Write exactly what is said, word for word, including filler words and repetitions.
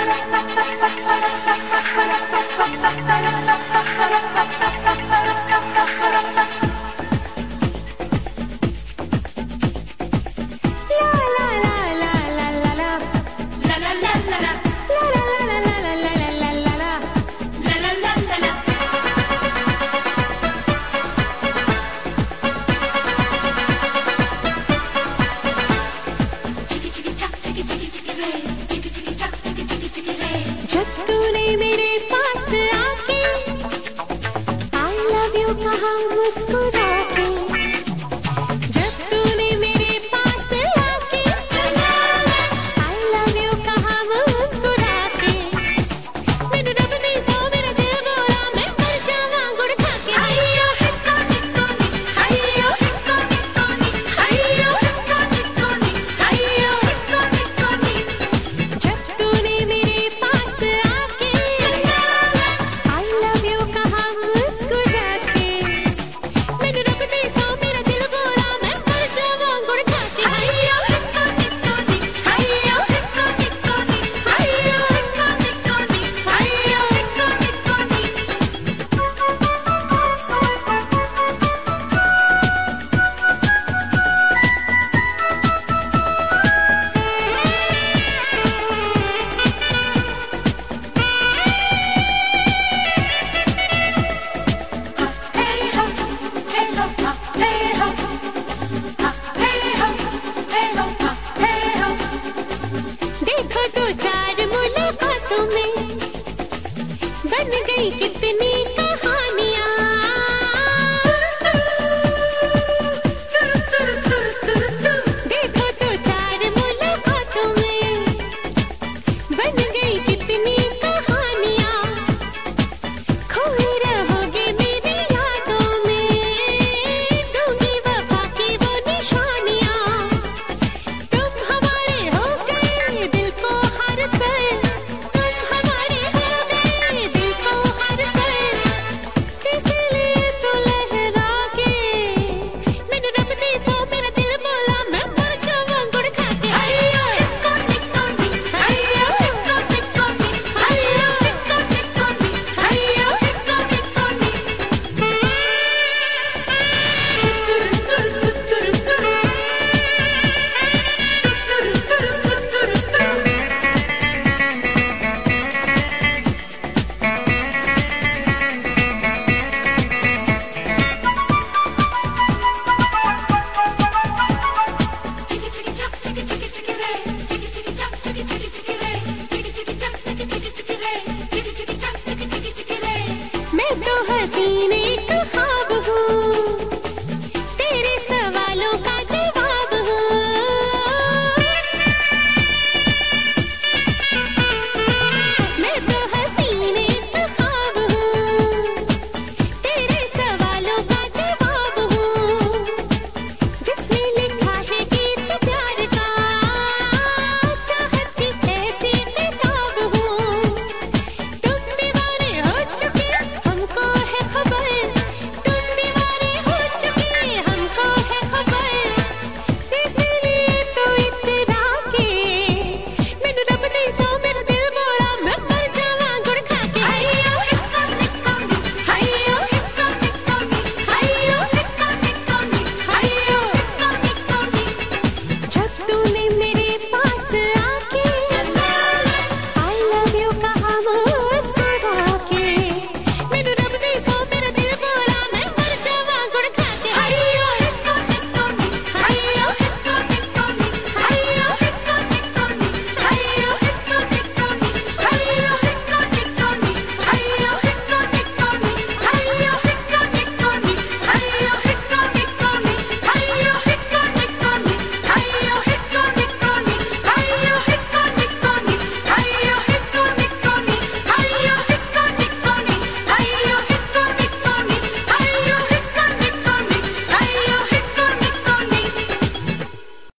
जब तूने मेरे पास आके आई लव यू कहा मुस्कुरा के, जब तूने मेरे पास आके आई लव यू कहा मुस्कुरा के, मैंने रब ने सो मेरा दिल बोला मैं मर जावां गुड़ खा के। आइयो हिस्को निको नी, आइयो हिस्को निको नी, आइयो हिस्को निको नी, आइयो हिस्को निको नी, जब तूने मेरे पास आके आई लव यू कहा मुस्कुरा के, मैंने रब ने सो मेरा दिल बोला मैं मर जावां गुड़ खा के। आइयो हिस्को निको नी, आइयो हिस्को निको नी, आइयो हिस्को निको नी, आइयो हिस्को निको नी। देखो तो चार मुलाकातों में बन गई कितनी कहानियां, देखो तो चार मुलाकातों में बन गई कितनी कहानियां, खोई रहोगे मेरी यादों में, दूंगी वफा की वो निशानियां, तुम हमारे हो गए दिल को हर कर, तुम हमारे हो गए दिल को हर कर, इसलिए तो लहरा के, मैंने रब ने सो मेरा दिल बोला मैं मर जावां गुड़ खा के। आइयो हिस्को निको नी, आइयो हिस्को निको नी, आइयो हिस्को निको नी, आइयो हिस्को निको नी। मैं तो हसीने